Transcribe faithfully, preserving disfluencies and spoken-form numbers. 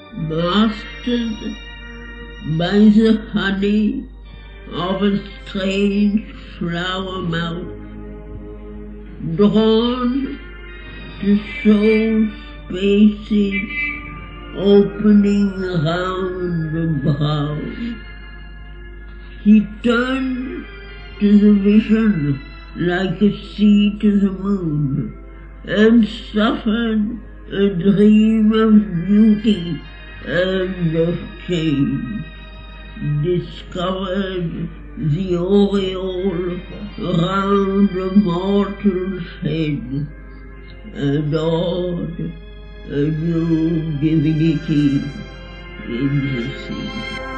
mastered by the honey of a strange flower mouth, drawn to soul spaces opening round the brow. He turned to the vision like a sea to the moon, and suffered a dream of beauty and of change, discovered the aureole round a mortal's head, adored a new divinity in the sea.